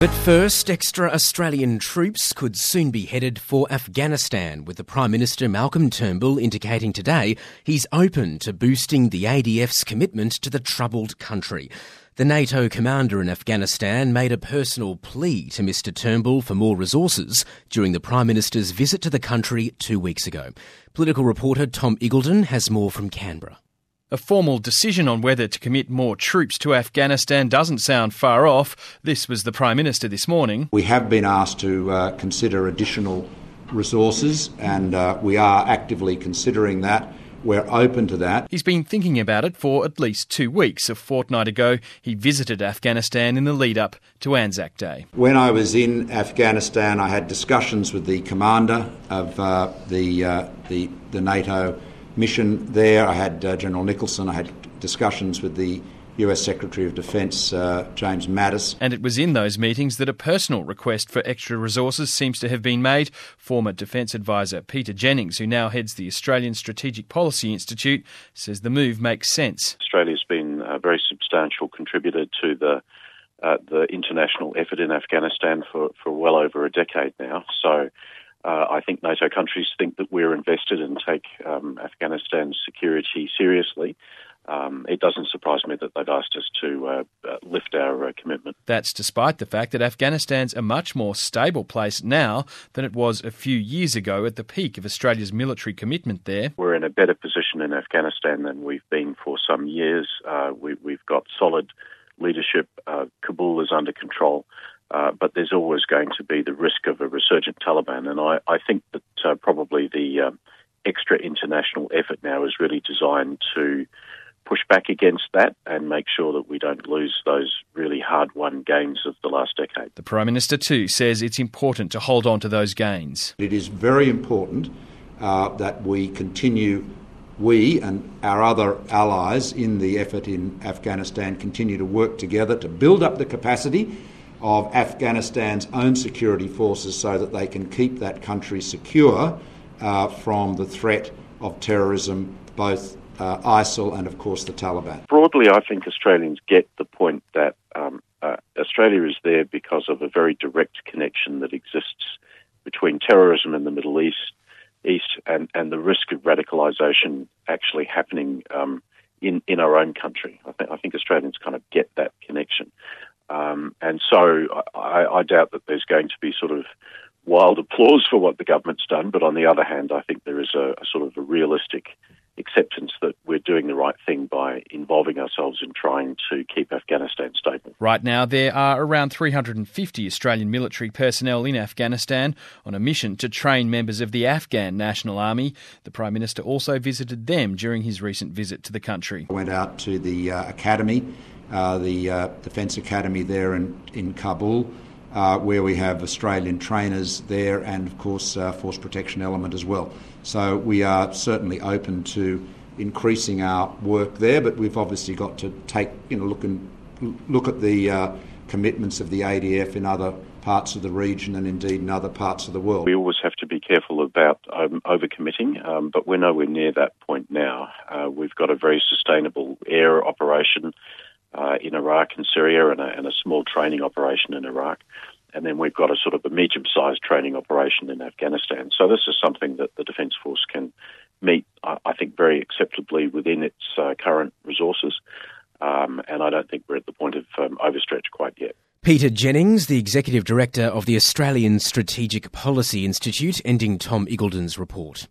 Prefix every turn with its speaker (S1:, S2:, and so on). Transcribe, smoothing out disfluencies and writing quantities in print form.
S1: But first, extra Australian troops could soon be headed for Afghanistan, with the Prime Minister Malcolm Turnbull indicating today he's open to boosting the ADF's commitment to the troubled country. The NATO commander in Afghanistan made a personal plea to Mr Turnbull for more resources during the Prime Minister's visit to the country 2 weeks ago. Political reporter Tom Eagleton has more from Canberra.
S2: A formal decision on whether to commit more troops to Afghanistan doesn't sound far off. This was the Prime Minister this morning.
S3: We have been asked to consider additional resources, and we are actively considering that. We're open to that.
S2: He's been thinking about it for at least 2 weeks. A fortnight ago, he visited Afghanistan in the lead-up to Anzac Day.
S3: When I was in Afghanistan, I had discussions with the commander of the NATO mission there. I had General Nicholson. I had discussions with the US Secretary of Defence, James Mattis.
S2: And it was in those meetings that a personal request for extra resources seems to have been made. Former Defence Advisor Peter Jennings, who now heads the Australian Strategic Policy Institute, says the move makes sense.
S4: Australia's been a very substantial contributor to the international effort in Afghanistan for well over a decade now. So I think NATO countries think that we're invested and take Afghanistan's security seriously. It doesn't surprise me that they've asked us to lift our commitment.
S2: That's despite the fact that Afghanistan's a much more stable place now than it was a few years ago at the peak of Australia's military commitment there.
S4: We're in a better position in Afghanistan than we've been for some years. We've got solid leadership. Kabul is under control. But there's always going to be the risk of a resurgent Taliban. And I think that probably the extra international effort now is really designed to push back against that and make sure that we don't lose those really hard-won gains of the last decade.
S2: The Prime Minister too says it's important to hold on to those gains.
S3: It is very important that we continue, we and our other allies in the effort in Afghanistan continue to work together to build up the capacity of Afghanistan's own security forces so that they can keep that country secure from the threat of terrorism, both ISIL and, of course, the Taliban.
S4: Broadly, I think Australians get the point that Australia is there because of a very direct connection that exists between terrorism in the Middle East and the risk of radicalisation actually happening in our own country. I think Australians kind of get that connection. And so I doubt that there's going to be sort of wild applause for what the government's done, but on the other hand, I think there is a sort of a realistic acceptance that we're doing the right thing by involving ourselves in trying to keep Afghanistan stable.
S2: Right now, there are around 350 Australian military personnel in Afghanistan on a mission to train members of the Afghan National Army. The Prime Minister also visited them during his recent visit to the country.
S3: I went out to the academy, the Defence Academy there in Kabul, where we have Australian trainers there and, of course, Force Protection Element as well. So we are certainly open to increasing our work there, but we've obviously got to take, look at the commitments of the ADF in other parts of the region and indeed in other parts of the world.
S4: We always have to be careful about overcommitting, but we're nowhere near that point now. We've got a very sustainable air operation in Iraq and Syria and a small training operation in Iraq. And then we've got a sort of a medium-sized training operation in Afghanistan. So this is something that the Defence Force can meet, I think, very acceptably within its current resources. And I don't think we're at the point of overstretch quite yet.
S1: Peter Jennings, the Executive Director of the Australian Strategic Policy Institute, ending Tom Eagleton's report.